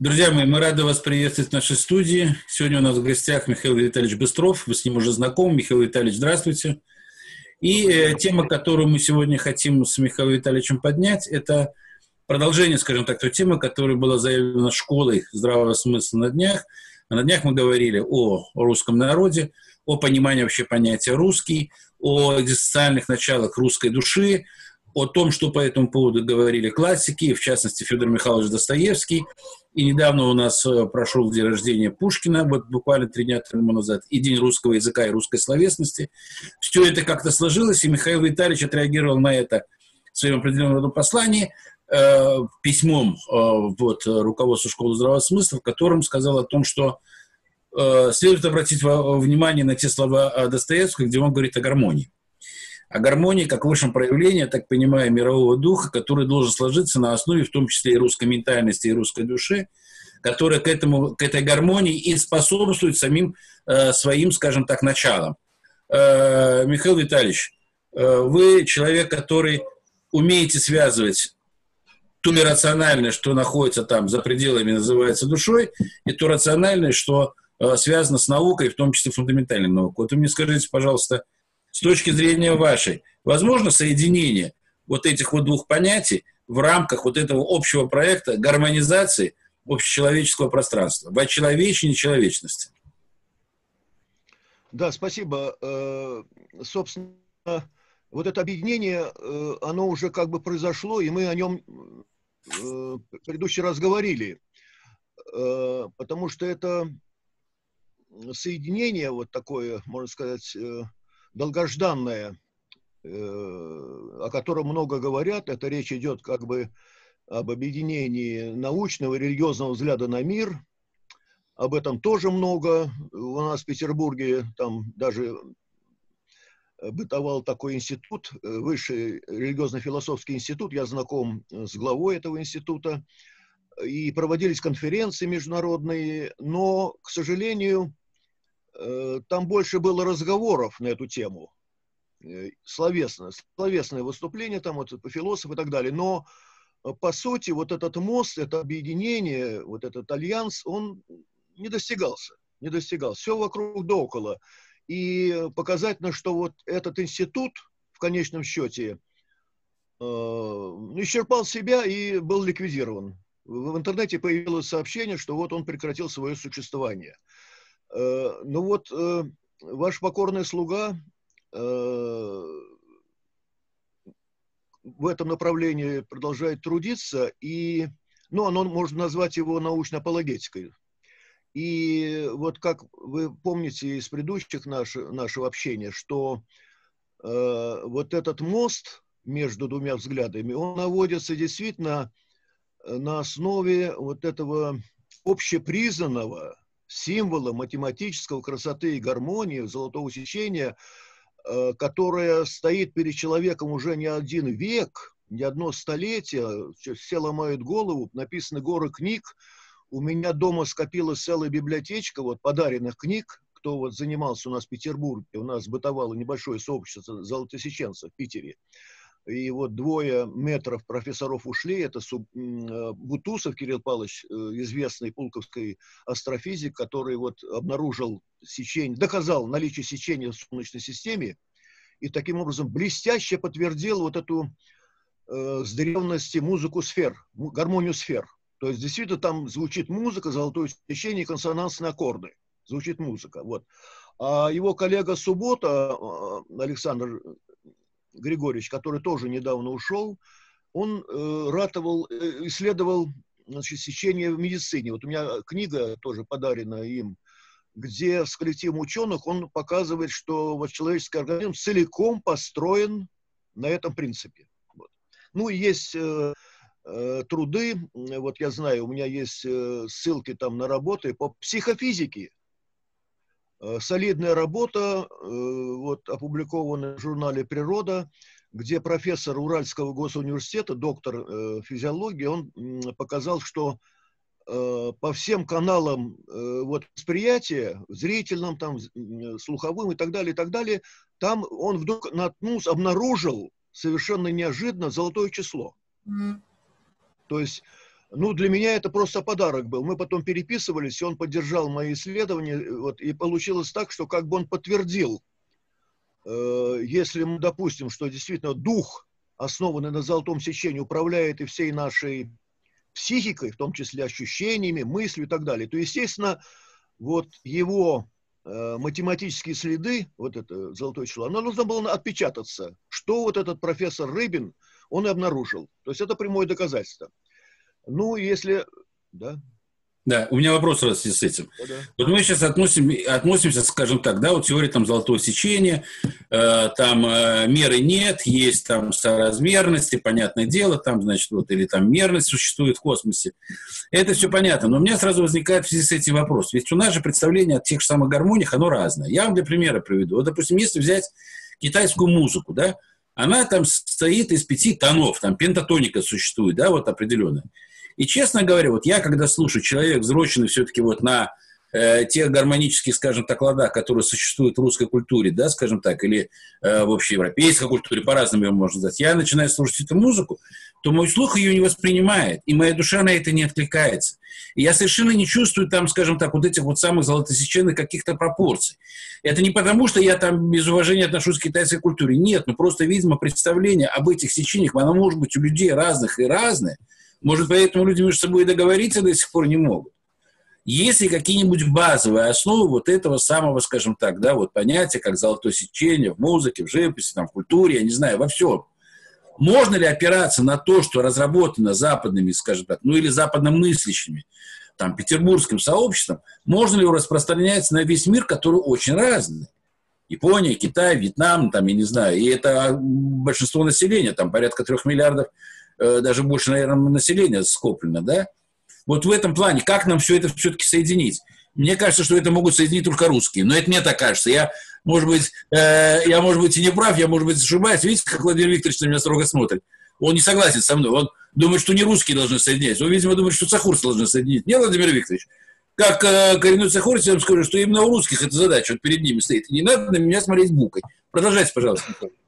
Друзья мои, мы рады вас приветствовать в нашей студии. Сегодня у нас в гостях Михаил Витальевич Быстров. Вы с ним уже знакомы. Михаил Витальевич, здравствуйте. И тема, которую мы сегодня хотим с Михаилом Витальевичем поднять, это продолжение, скажем так, той темы, которая была заявлена школой здравого смысла на днях. А на днях мы говорили о русском народе, о понимании вообще понятия «русский», о экзистенциальных началах русской души, о том, что по этому поводу говорили классики, в частности, Федор Михайлович Достоевский. И недавно у нас прошел день рождения Пушкина, вот буквально 3 дня тому назад, и День русского языка и русской словесности. Все это как-то сложилось, и Михаил Витальевич отреагировал на это в своем определенном роде послании письмом руководству школы здравого смысла, в котором сказал о том, что следует обратить внимание на те слова Достоевского, где он говорит о гармонии. О гармонии как высшем проявлении, я так понимаю, мирового духа, который должен сложиться на основе, в том числе и русской ментальности, и русской души, которая к этой гармонии и способствует самим своим, скажем так, началам. Михаил Витальевич, вы человек, который умеете связывать то иррациональное, что находится там за пределами, называется душой, и то рациональное, что связано с наукой, в том числе фундаментальной наукой. Вот вы мне скажите, пожалуйста, с точки зрения вашей, возможно соединение вот этих вот двух понятий в рамках вот этого общего проекта гармонизации общечеловеческого пространства, в очеловечении человечности? Да, спасибо. Собственно, вот это объединение, оно уже как бы произошло, и мы о нем в предыдущий раз говорили, потому что это соединение вот такое, можно сказать, долгожданное, о котором много говорят. Это речь идет как бы об объединении научного и религиозного взгляда на мир. Об этом тоже много. У нас в Петербурге там даже бытовал такой институт, Высший религиозно-философский институт. Я знаком с главой этого института. И проводились конференции международные, но, к сожалению, там больше было разговоров на эту тему, словесное выступление, там вот философы и так далее, но по сути вот этот мост, это объединение, вот этот альянс, он не достигался, все вокруг да около. И показательно, что вот этот институт в конечном счете исчерпал себя и был ликвидирован. В интернете появилось сообщение, что вот он прекратил свое существование. Ну вот, ваш покорный слуга в этом направлении продолжает трудиться, и, ну, оно можно назвать его научно-апологетикой. И вот как вы помните из предыдущих нашего общения, что вот этот мост между двумя взглядами, он наводится действительно на основе вот этого общепризнанного символа математического красоты и гармонии, золотого сечения, которая стоит перед человеком уже не один век, не одно столетие, все ломают голову, написаны горы книг, у меня дома скопилась целая библиотечка вот, подаренных книг, кто вот занимался у нас в Петербурге, у нас бытовало небольшое сообщество золотосеченцев в Питере. И вот 2 метров профессоров ушли, это Бутусов Кирилл Павлович, известный пулковский астрофизик, который вот обнаружил сечение, доказал наличие сечения в Солнечной системе, и таким образом блестяще подтвердил вот эту с древности музыку сфер, гармонию сфер. То есть действительно там звучит музыка, золотое сечение, консонансные аккорды, звучит музыка. Вот. А его коллега Суббота, Александр Григорьевич, который тоже недавно ушел, он исследовал, значит, сечение в медицине. Вот у меня книга тоже подарена им, где с коллективом ученых он показывает, что вот человеческий организм целиком построен на этом принципе. Вот. Ну и есть труды, вот я знаю, у меня есть ссылки там на работы по психофизике. Солидная работа, вот, опубликованная в журнале «Природа», где профессор Уральского госуниверситета, доктор физиологии, он показал, что по всем каналам вот, восприятия, зрительным, там, слуховым и так далее, там он вдруг обнаружил совершенно неожиданно золотое число. То есть Ну, для меня это просто подарок был. Мы потом переписывались, и он поддержал мои исследования, вот, и получилось так, что как бы он подтвердил, если мы допустим, что действительно дух, основанный на золотом сечении, управляет и всей нашей психикой, в том числе ощущениями, мыслью и так далее, то, естественно, вот его математические следы, вот это золотое число, оно нужно было отпечататься, что вот этот профессор Рыбин, он и обнаружил. То есть это прямое доказательство. Ну, если... Да. Да, у меня вопрос раз с этим. Да. Вот мы сейчас относимся, скажем так, да, вот теория там золотого сечения, там меры нет, есть там соразмерности, понятное дело, там, значит, вот, или там мерность существует в космосе. Это все понятно, но у меня сразу возникает в связи с этим вопрос. Ведь у нас же представление о тех же самых гармониях, оно разное. Я вам для примера приведу. Вот, допустим, если взять китайскую музыку, да, она там состоит из 5 тонов, там пентатоника существует, да, вот определенная. И, честно говоря, вот я, когда слушаю, человек, взросленный все-таки вот на тех гармонических, скажем так, ладах, которые существуют в русской культуре, да, скажем так, или в общеевропейской культуре, по-разному ее можно назвать, я начинаю слушать эту музыку, то мой слух ее не воспринимает, и моя душа на это не откликается. И я совершенно не чувствую там, скажем так, вот этих вот самых золотосеченных каких-то пропорций. Это не потому, что я там без уважения отношусь к китайской культуре. Нет, ну просто, видимо, представление об этих сечениях, оно может быть у людей разных и разное. Может, поэтому люди между собой договориться до сих пор не могут. Есть ли какие-нибудь базовые основы вот этого самого, скажем так, да, вот понятия, как золотое сечение в музыке, в живописи, там, в культуре, я не знаю, во всем. Можно ли опираться на то, что разработано западными, скажем так, ну или западномыслящими, там, петербургским сообществом, можно ли его распространять на весь мир, который очень разный? Япония, Китай, Вьетнам, там, я не знаю, и это большинство населения, там порядка 3 миллиардов, даже больше, наверное, населения скоплено, да? Вот в этом плане, как нам все это все-таки соединить? Мне кажется, что это могут соединить только русские, но это мне так кажется. Я, может быть, и не прав, я, может быть, ошибаюсь. Видите, как Владимир Викторович на меня строго смотрит? Он не согласен со мной, он думает, что не русские должны соединять, он, видимо, думает, что сахурцы должны соединить. Не, Владимир Викторович? Как коренной сахурец, я вам скажу, что именно у русских эта задача вот перед ними стоит. Не надо на меня смотреть букой. Продолжайте, пожалуйста.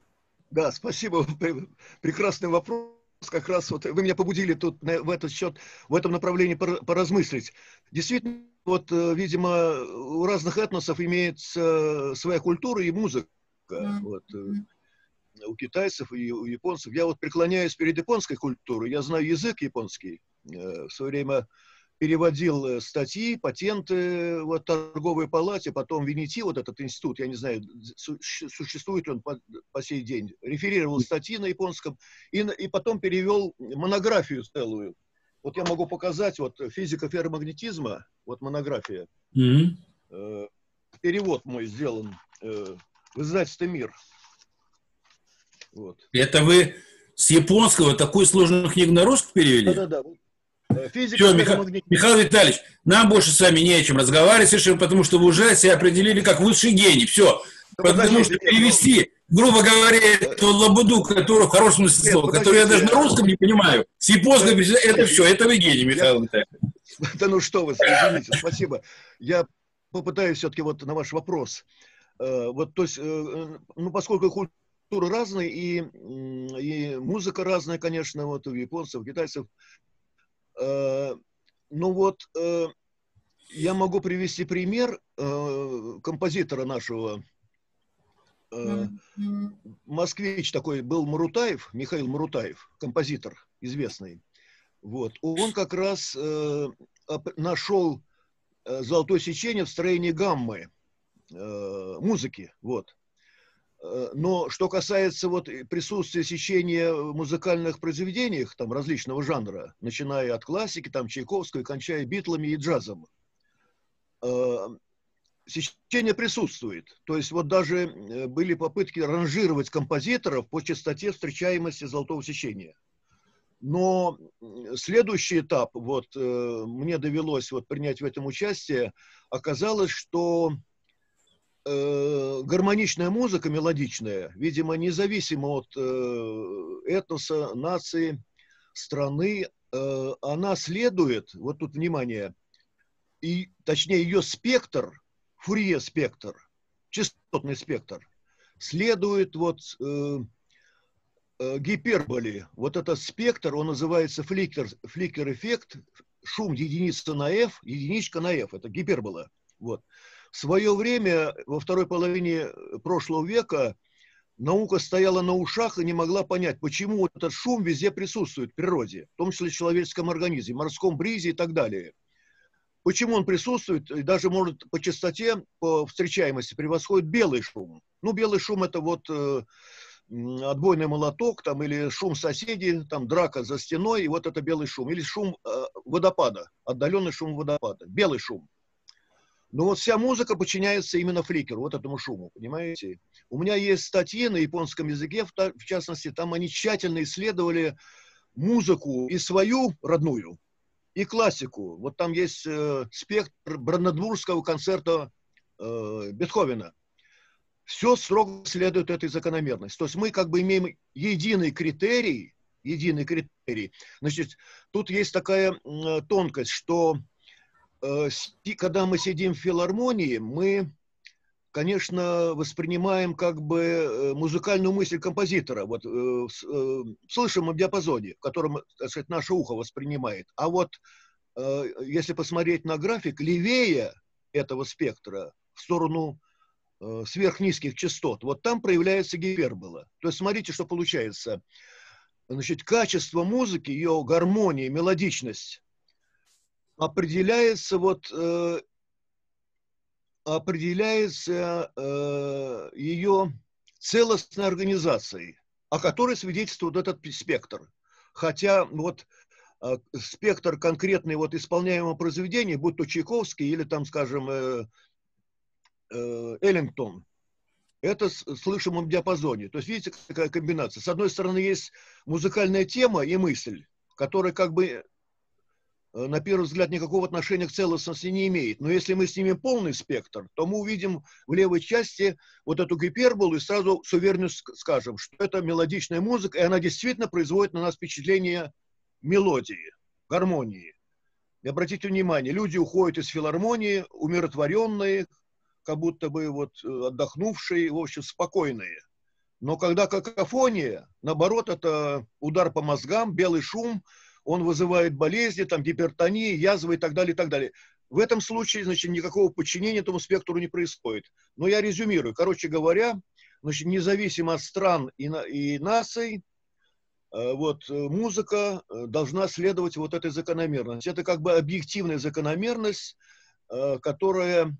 Да, спасибо. Прекрасный вопрос. Как раз вот вы меня побудили тут в этот счет, в этом направлении поразмыслить. Действительно, вот, видимо, у разных этносов имеется своя культура и музыка. Вот, у китайцев и у японцев. Я вот преклоняюсь перед японской культурой. Я знаю язык японский. В свое время переводил статьи, патенты в торговой палате, потом в ВНИТИ, вот этот институт, я не знаю, существует ли он по сей день, реферировал статьи на японском и потом перевел монографию целую. Вот я могу показать, вот «Физика ферромагнетизма», вот монография. Перевод мой сделан в издательстве «Мир». Вот. Это вы с японского такую сложную книгу на русский перевели? Да. Все, Михаил Витальевич, нам больше с вами не о чем разговаривать совершенно, потому что вы уже себя определили как высший гений. Все. Потому что перевести, грубо говоря, эту лабуду, которую, в хорошем смысле слова, которую я даже на русском не понимаю, с японского, это все, это вы гений, Михаил Витальевич. Да ну что вы, извините, спасибо. Я попытаюсь все-таки вот на ваш вопрос. Вот, то есть, ну, поскольку культуры разные, и музыка разная, конечно, вот у японцев, у китайцев, ну вот, я могу привести пример композитора нашего, москвич такой был Марутаев, Михаил Марутаев, композитор известный. Вот. Он как раз нашел золотое сечение в строении гаммы музыки. Вот. Но что касается вот присутствия сечения в музыкальных произведениях там, различного жанра, начиная от классики, там, Чайковского, и кончая битлами и джазом, сечение присутствует. То есть вот даже были попытки ранжировать композиторов по частоте встречаемости золотого сечения. Но следующий этап, вот мне довелось вот принять в этом участие, оказалось, что гармоничная музыка, мелодичная, видимо, независимо от этноса, нации, страны, она следует, вот тут внимание, и, точнее, ее спектр, Фурье-спектр, частотный спектр, следует вот гиперболе. Вот этот спектр, он называется фликер-эффект, шум единица на F, единичка на F, это гипербола. Вот. В свое время, во второй половине прошлого века, наука стояла на ушах и не могла понять, почему вот этот шум везде присутствует в природе, в том числе в человеческом организме, морском бризе и так далее. Почему он присутствует и даже может по частоте, по встречаемости превосходит белый шум. Ну, белый шум это вот отбойный молоток там, или шум соседей, там драка за стеной, и вот это белый шум. Или шум водопада, отдаленный шум водопада, белый шум. Но вот вся музыка подчиняется именно фликеру, вот этому шуму, понимаете? У меня есть статьи на японском языке, в частности, там они тщательно исследовали музыку и свою родную, и классику. Вот там есть спектр Бранденбургского концерта Бетховена. Все строго следует этой закономерности. То есть мы как бы имеем единый критерий. Значит, тут есть такая тонкость, что когда мы сидим в филармонии, мы, конечно, воспринимаем как бы музыкальную мысль композитора, вот, в слышимом диапазоне, в котором, так сказать, наше ухо воспринимает. А вот если посмотреть на график, левее этого спектра, в сторону сверхнизких частот, вот там проявляется гипербола. То есть смотрите, что получается. Значит, качество музыки, ее гармония, мелодичность определяется ее целостной организацией, о которой свидетельствует этот спектр. Хотя вот спектр конкретный вот исполняемого произведения, будь то Чайковский или там, скажем, Эллингтон, это в слышимом диапазоне. То есть, видите, какая комбинация. С одной стороны, есть музыкальная тема и мысль, которая как бы на первый взгляд никакого отношения к целостности не имеет. Но если мы снимем полный спектр, то мы увидим в левой части вот эту гиперболу и сразу с уверенностью скажем, что это мелодичная музыка, и она действительно производит на нас впечатление мелодии, гармонии. И обратите внимание, люди уходят из филармонии умиротворенные, как будто бы вот отдохнувшие, в общем, спокойные. Но когда какофония, наоборот, это удар по мозгам, белый шум, он вызывает болезни, там, гипертонии, язвы и так далее, и так далее. В этом случае, значит, никакого подчинения этому спектру не происходит. Но я резюмирую. Короче говоря, значит, независимо от стран и наций, вот, музыка должна следовать вот этой закономерности. Это как бы объективная закономерность, которая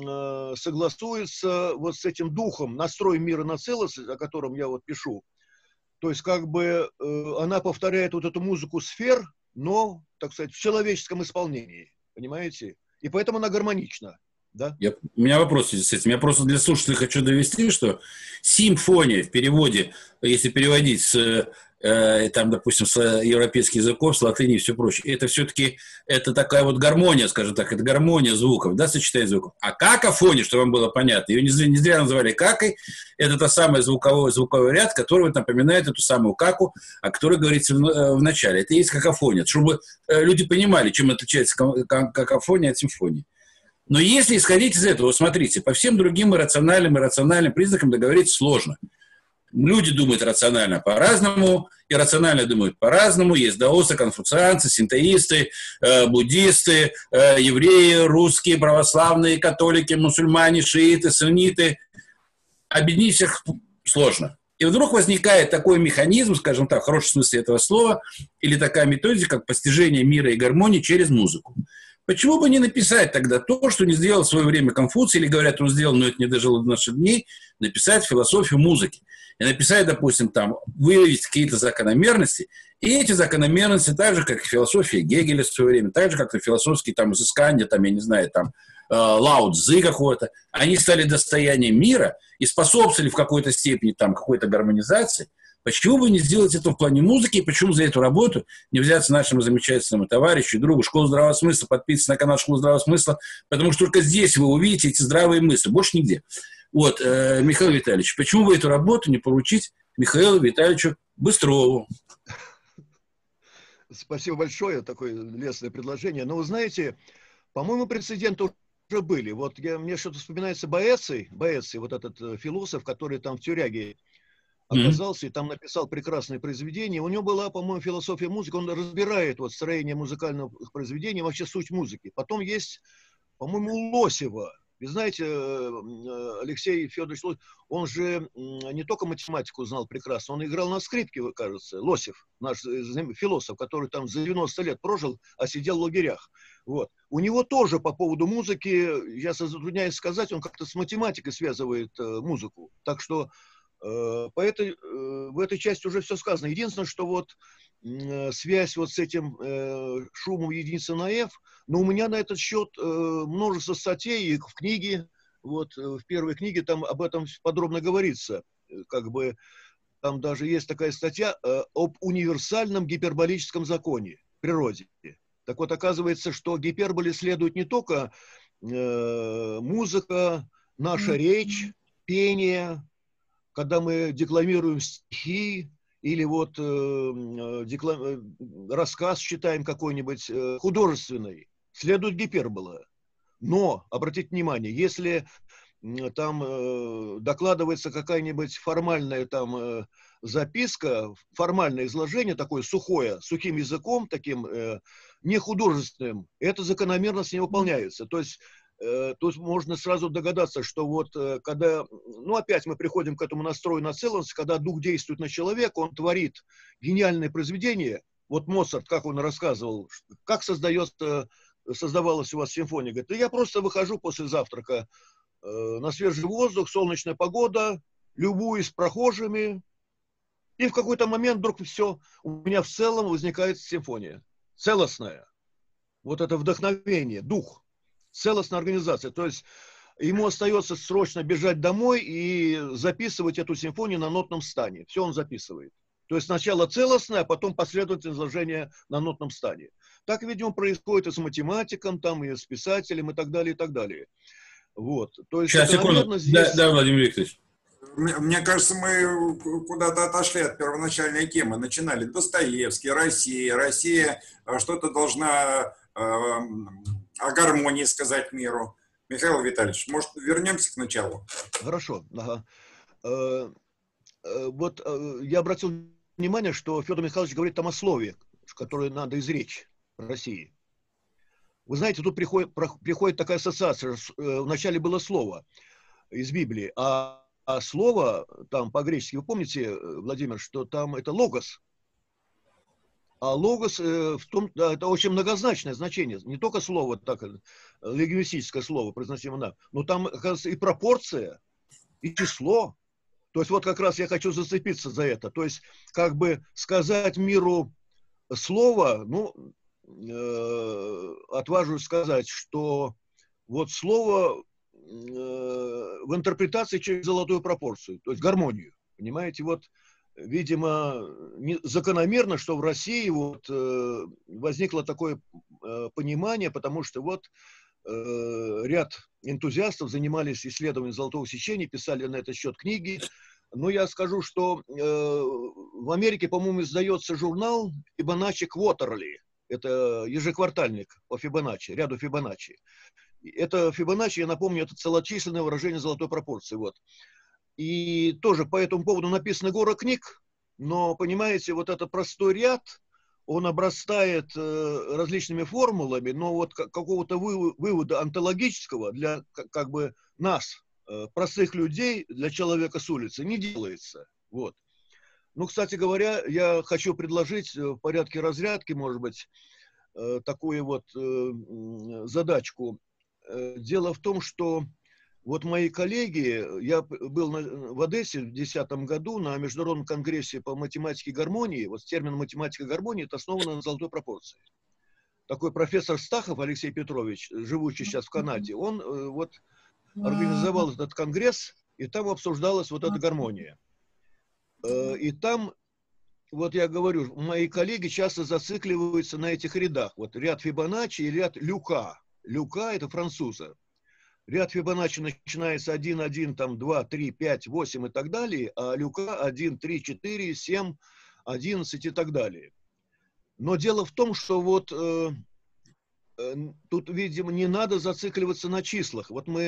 согласуется вот с этим духом, настроем мира на целостность, о котором я вот пишу. То есть как бы она повторяет вот эту музыку сфер, но, так сказать, в человеческом исполнении, понимаете? И поэтому она гармонична. Да? У меня вопрос с этим. Я просто для слушателей хочу довести, что симфония в переводе, если переводить с, там, допустим, с европейских языков, с латыни и все прочее, это все-таки это такая вот гармония, скажем так, это гармония звуков, да, сочетание звуков. А какофония, чтобы вам было понятно, ее не зря называли какой, это та самая звуковой ряд, который вот напоминает эту самую каку, о которой говорится в начале. Это и есть какофония, чтобы люди понимали, чем отличается какофония от симфонии. Но если исходить из этого, смотрите, по всем другим иррациональным признакам договориться сложно. Люди думают рационально по-разному, иррационально думают по-разному. Есть даосы, конфуцианцы, синтоисты, буддисты, евреи, русские, православные, католики, мусульмане, шииты, сунниты. Объединить всех сложно. И вдруг возникает такой механизм, скажем так, в хорошем смысле этого слова, или такая методика, как постижение мира и гармонии через музыку. Почему бы не написать тогда то, что не сделал в свое время Конфуций, или говорят, он сделал, но это не дожило до наших дней, написать философию музыки. И написать, допустим, там, выявить какие-то закономерности, и эти закономерности, так же, как и философия Гегеля в свое время, так же, как и философские там, изыскания, там, я не знаю, там, Лао Цзы какого-то, они стали достоянием мира и способствовали в какой-то степени там, какой-то гармонизации. Почему бы не сделать это в плане музыки, и почему за эту работу не взяться нашему замечательному товарищу, другу Школы здравого смысла, подписываться на канал Школы здравого смысла, потому что только здесь вы увидите эти здравые мысли, больше нигде. Вот, Михаил Витальевич, почему бы эту работу не поручить Михаилу Витальевичу Быстрову? Спасибо большое, такое лестное предложение. Но вы знаете, по-моему, прецеденты уже были. Вот мне что-то вспоминается Боэций, вот этот философ, который там в тюряге оказался и там написал прекрасное произведение. У него была, по-моему, философия музыки. Он разбирает вот строение музыкального произведения, вообще суть музыки. Потом есть, по-моему, у Лосева. Вы знаете, Алексей Федорович Лосев, он же не только математику знал прекрасно, он играл на скрипке, кажется, Лосев, наш философ, который там за 90 лет прожил, а сидел в лагерях. Вот. У него тоже по поводу музыки, я затрудняюсь сказать, он как-то с математикой связывает музыку. Так что в этой части уже все сказано. Единственное, что вот связь вот с этим шумом единицы на F, но у меня на этот счет множество статей и в книге, вот в первой книге там об этом подробно говорится. Как бы там даже есть такая статья об универсальном гиперболическом законе в природе. Так вот, оказывается, что гиперболе следует не только музыка, наша речь, пение, когда мы декламируем стихи, или вот рассказ читаем какой-нибудь художественный, следует гипербола. Но, обратите внимание, если там докладывается какая-нибудь формальная там записка, формальное изложение такое сухое, сухим языком, таким не художественным, это закономерно с ним выполняется. То есть тут можно сразу догадаться, что вот когда, ну опять мы приходим к этому настрою нацеленности, когда дух действует на человека, он творит гениальное произведение. Вот Моцарт, как он рассказывал, как создавалась у вас симфония, говорит, да я просто выхожу после завтрака на свежий воздух, солнечная погода, любуюсь прохожими, и в какой-то момент вдруг все, у меня в целом возникает симфония, целостная. Вот это вдохновение, дух. Целостная организация. То есть ему остается срочно бежать домой и записывать эту симфонию на нотном стане. Все он записывает. То есть сначала целостное, а потом последовательное изложение на нотном стане. Так, видимо, происходит и с математиком, там, и с писателем, и так далее, и так далее. Вот. То есть, сейчас, секунду. здесь... Да, Владимир Викторович. Мне кажется, мы куда-то отошли от первоначальной темы. Начинали Достоевский, Россия. Россия что-то должна о гармонии сказать миру. Михаил Витальевич, может, вернемся к началу? Хорошо. Ага. Вот я обратил внимание, что Федор Михайлович говорит там о слове, которое надо изречь в России. Вы знаете, тут приходит такая ассоциация. Вначале было слово из Библии, а слово там по-гречески, вы помните, Владимир, что там это логос. А логос в том, да, это очень многозначное значение. Не только слово, так, лингвистическое слово, произносимое нам, но там, оказывается, и пропорция, и число. То есть вот как раз я хочу зацепиться за это. То есть как бы сказать миру слово, ну, отважусь сказать, что вот слово в интерпретации через золотую пропорцию, то есть гармонию. Понимаете, вот, видимо, закономерно, что в России вот возникло такое понимание, потому что вот ряд энтузиастов занимались исследованием золотого сечения, писали на этот счет книги. Но я скажу, что в Америке, по-моему, издается журнал Фибоначчи Квотерли. Это ежеквартальник по Фибоначчи, ряду Фибоначчи. Это Фибоначчи, я напомню, это целочисленное выражение золотой пропорции. Вот. И тоже по этому поводу написано гора книг, но, понимаете, вот этот простой ряд, он обрастает различными формулами, но вот какого-то вывода онтологического для как бы нас, простых людей, для человека с улицы не делается. Вот. Ну, кстати говоря, я хочу предложить в порядке разрядки, может быть, такую вот задачку. Дело в том, что вот мои коллеги, я был в Одессе в 2010 году на Международном конгрессе по математике гармонии, вот термин математика гармонии, это основано на золотой пропорции. Такой профессор Стахов Алексей Петрович, живущий сейчас в Канаде, он вот организовал этот конгресс, и там обсуждалась вот эта гармония. И там, вот я говорю, мои коллеги часто зацикливаются на этих рядах. Вот ряд Фибоначчи и ряд Люка. Люка – это француза. Ряд Фибоначчи начинается 1, 1, там 2, 3, 5, 8 и так далее, а Люка 1, 3, 4, 7, 11 и так далее. Но дело в том, что вот тут, видимо, не надо зацикливаться на числах. Вот мы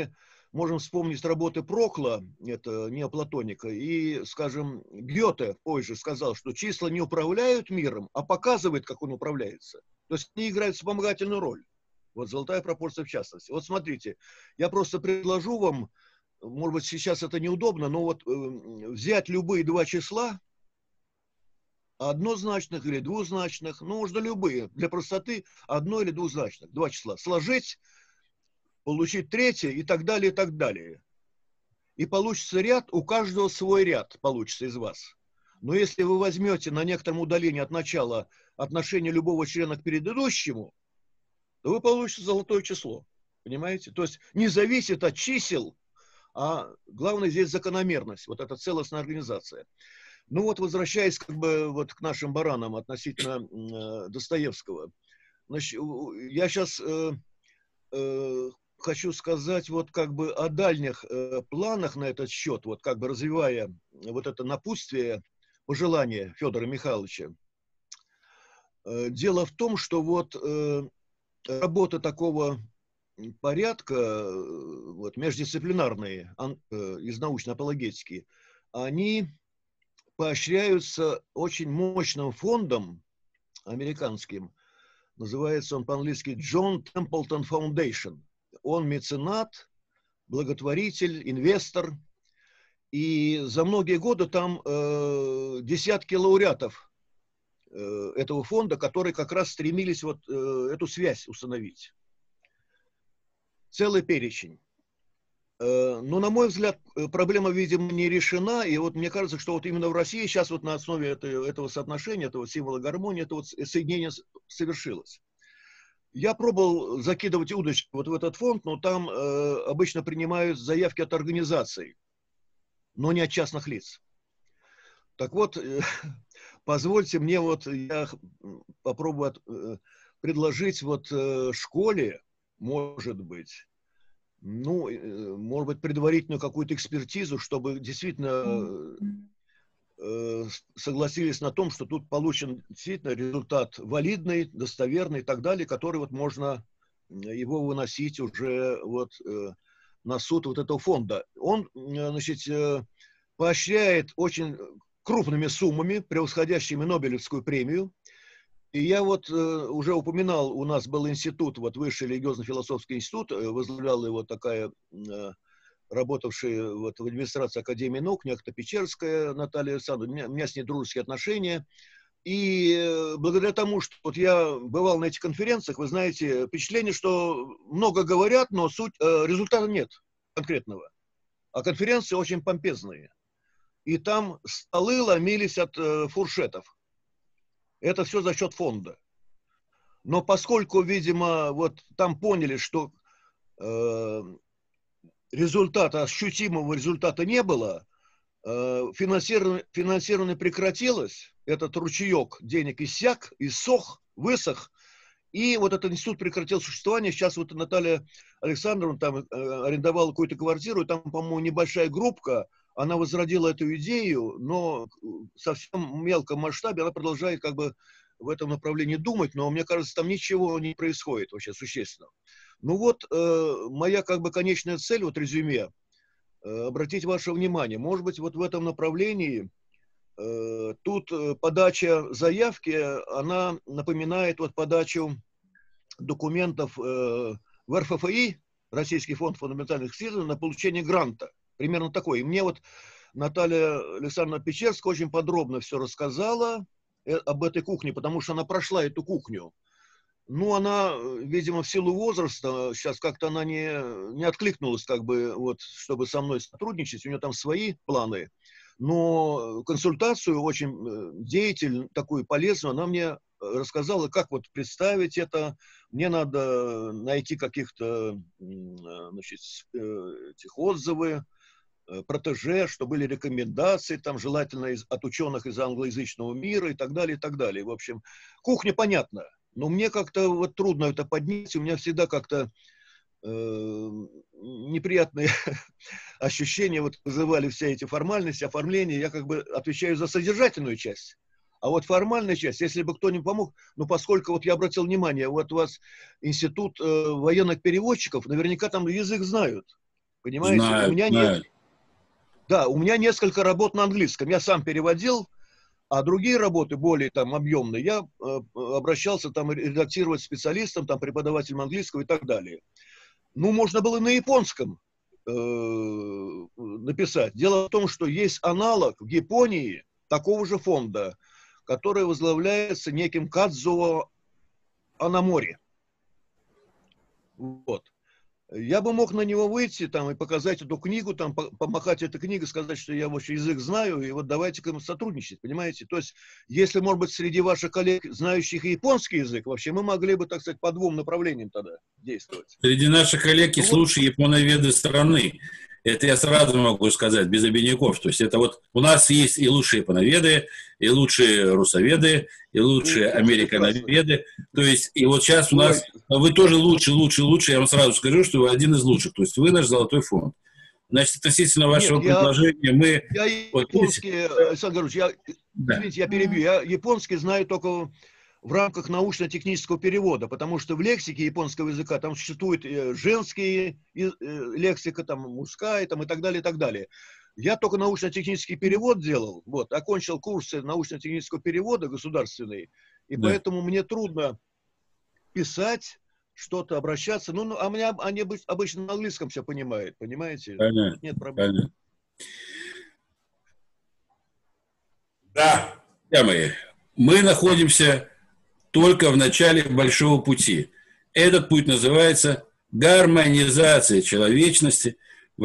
можем вспомнить работы Прокла, это неоплатоника, и, скажем, Гёте позже сказал, что числа не управляют миром, а показывают, как он управляется. То есть они играют вспомогательную роль. Вот золотая пропорция в частности. Вот смотрите, я просто предложу вам, может быть, сейчас это неудобно, но вот взять любые два числа, однозначных или двузначных, ну, можно любые, для простоты одно- или двузначных, два числа, сложить, получить третье и так далее, и так далее. И получится ряд, у каждого свой ряд получится из вас. Но если вы возьмете на некотором удалении от начала отношение любого члена к предыдущему, то вы получите золотое число. Понимаете? То есть не зависит от чисел, а главное здесь закономерность, вот эта целостная организация. Ну вот, возвращаясь как бы вот к нашим баранам относительно Достоевского, значит, я сейчас хочу сказать вот как бы о дальних планах на этот счет, вот как бы развивая вот это напутствие, пожелание Федора Михайловича. Дело в том, что вот работы такого порядка, вот, междисциплинарные, из научно-апологетики, они поощряются очень мощным фондом американским. Называется он по-английски John Templeton Foundation. Он меценат, благотворитель, инвестор. И за многие годы там десятки лауреатов этого фонда, которые как раз стремились вот эту связь установить. Целый перечень. Но, на мой взгляд, проблема, видимо, не решена. И вот мне кажется, что вот именно в России сейчас вот на основе этого соотношения, этого символа гармонии, это вот соединение совершилось. Я пробовал закидывать удочку вот в этот фонд, но там обычно принимают заявки от организаций, но не от частных лиц. Так вот, позвольте мне вот, я попробую предложить вот школе, может быть, ну, может быть, предварительную какую-то экспертизу, чтобы действительно согласились на том, что тут получен действительно результат валидный, достоверный и так далее, который вот можно его выносить уже вот на суд вот этого фонда. Он, значит, поощряет очень крупными суммами, превосходящими Нобелевскую премию. И я вот уже упоминал, у нас был институт, вот Высший религиозно-философский институт, возглавляла его такая работавшая вот в администрации Академии наук, некто Печерская Наталья Александровна, у меня с ней дружеские отношения. И благодаря тому, что вот я бывал на этих конференциях, вы знаете, впечатление, что много говорят, но результата нет конкретного. А конференции очень помпезные. И там столы ломились от фуршетов. Это все за счет фонда. Но поскольку, видимо, вот там поняли, что результата, ощутимого результата не было, финансирование прекратилось, этот ручеек денег иссяк, иссох, высох, и вот этот институт прекратил существование. Сейчас вот Наталья Александровна там арендовала какую-то квартиру, и там, по-моему, небольшая группка, она возродила эту идею, но в совсем мелком масштабе она продолжает как бы в этом направлении думать, но мне кажется, там ничего не происходит вообще существенного. Ну вот, моя как бы конечная цель, вот резюме, обратить ваше внимание, может быть, вот в этом направлении тут подача заявки, она напоминает вот подачу документов в РФФИ, Российский фонд фундаментальных исследований, на получение гранта. Примерно такой. И мне вот Наталья Александровна Печерская очень подробно все рассказала об этой кухне, потому что она прошла эту кухню. Ну, она, видимо, в силу возраста, сейчас как-то она не откликнулась, как бы, вот, чтобы со мной сотрудничать, у нее там свои планы. Но консультацию очень деятельную, такую полезную, она мне рассказала, как вот представить это. Мне надо найти каких-то, значит, этих отзывы, протеже, что были рекомендации, там, желательно от ученых из англоязычного мира и так далее, и так далее. В общем, кухня понятна. Но мне как-то вот трудно это поднять, у меня всегда как-то неприятные ощущения вот вызывали все эти формальности, оформления. Я как бы отвечаю за содержательную часть. А вот формальная часть, если бы кто-нибудь помог, ну, поскольку вот я обратил внимание, вот у вас институт военных переводчиков, наверняка там язык знают. Понимаете? Знаю, у меня знаю. Да, у меня несколько работ на английском. Я сам переводил, а другие работы, более там объемные, я обращался там редактировать специалистам, там преподавателям английского и так далее. Ну, можно было на японском написать. Дело в том, что есть аналог в Японии такого же фонда, который возглавляется неким Кадзуо Анамори. Вот. Я бы мог на него выйти там, и показать эту книгу, там, помахать этой книгой, сказать, что я вообще язык знаю, и вот давайте-ка мы сотрудничать, понимаете? То есть, если, может быть, среди ваших коллег, знающих японский язык, вообще мы могли бы, так сказать, по двум направлениям тогда действовать. Среди наших коллег есть лучшие японоведы страны. Это я сразу могу сказать, без обиняков. То есть это вот у нас есть и лучшие японоведы, и лучшие русоведы, и лучшие американоведы. То есть и вот сейчас у нас, вы тоже лучше, я вам сразу скажу, что вы один из лучших. То есть вы наш золотой фонд. Значит, относительно вашего предложения мы... Я японский, Александр Георгиевич, извините, я перебью. Я японский знаю только в рамках научно-технического перевода, потому что в лексике японского языка там существует женские лексика, там мужская, там и так далее, и так далее. Я только научно-технический перевод делал, вот, окончил курсы научно-технического перевода государственный, и поэтому мне трудно писать что-то, обращаться. Ну, а меня они обычно на английском все понимают, понимаете? Понятно. Нет проблем. Понятно. Да. Друзья мои, мы находимся только в начале большого пути. Этот путь называется гармонизация человечности,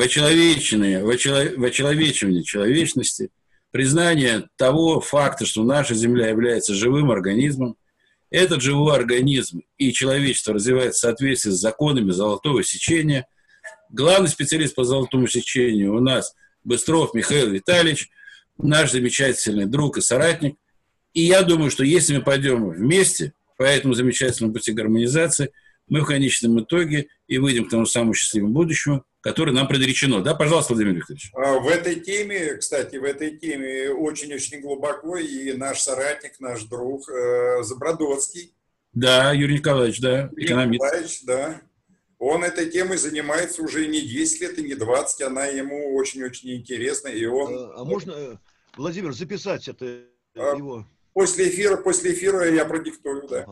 вочеловечивание человечности, признание того факта, что наша Земля является живым организмом. Этот живой организм и человечество развивается в соответствии с законами золотого сечения. Главный специалист по золотому сечению у нас Быстров Михаил Витальевич, наш замечательный друг и соратник. И я думаю, что если мы пойдем вместе по этому замечательному пути гармонизации, мы в конечном итоге и выйдем к тому самому счастливому будущему, которое нам предречено. Да, пожалуйста, Владимир Викторович. В этой теме, кстати, очень-очень глубоко и наш соратник, наш друг Забродоцкий. Да, Юрий Николаевич, да, экономист. Николаевич, да. Он этой темой занимается уже не 10 лет и не 20, она ему очень-очень интересна. И он... А можно, Владимир, записать это его... После эфира я продиктую, да.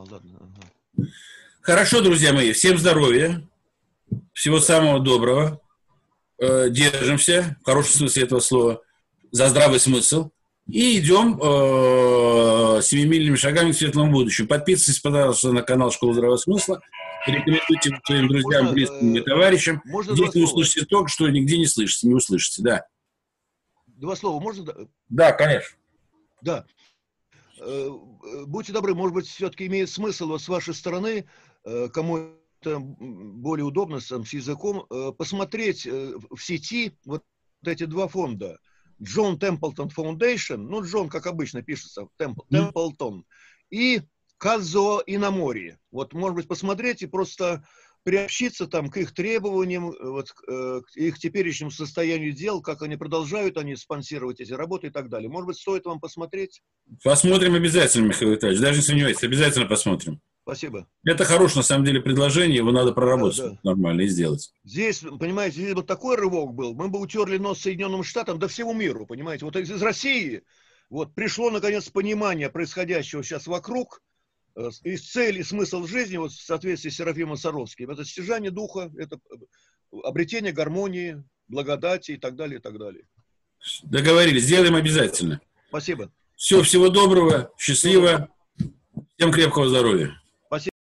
Хорошо, друзья мои, всем здоровья, всего самого доброго, держимся, в хорошем смысле этого слова, за здравый смысл, и идем семимильными шагами к светлому будущему. Подписывайтесь, пожалуйста, на канал «Школа здравого смысла», рекомендуйте своим друзьям, близким и товарищам. Здесь вы услышите то, что нигде не слышите, не услышите, да. Два слова можно? Да, конечно. Да. Будьте добры, может быть, все-таки имеет смысл вот с вашей стороны, кому это более удобно с языком, посмотреть в сети вот эти два фонда. Джон Темплтон Foundation, ну, Джон, как обычно пишется, Темплтон, и Кадзуо Инамори. Вот, может быть, посмотреть и просто приобщиться там к их требованиям, вот, к их теперешнему состоянию дел, как они продолжают они спонсировать эти работы и так далее. Может быть, стоит вам посмотреть? Посмотрим обязательно, Михаил Витальевич, даже не сомневайтесь, обязательно посмотрим. Спасибо. Это хорошее, на самом деле, предложение, его надо проработать нормально и сделать. Здесь, понимаете, здесь вот такой рывок был, мы бы утерли нос Соединенным Штатам, да всему миру, понимаете. Вот из России вот пришло, наконец, понимание происходящего сейчас вокруг, и цель, и смысл жизни, вот в соответствии с Серафимом Саровским, это стяжание духа, это обретение гармонии, благодати и так далее, и так далее. Договорились, сделаем обязательно. Спасибо. Всего доброго, счастливо, всем крепкого здоровья.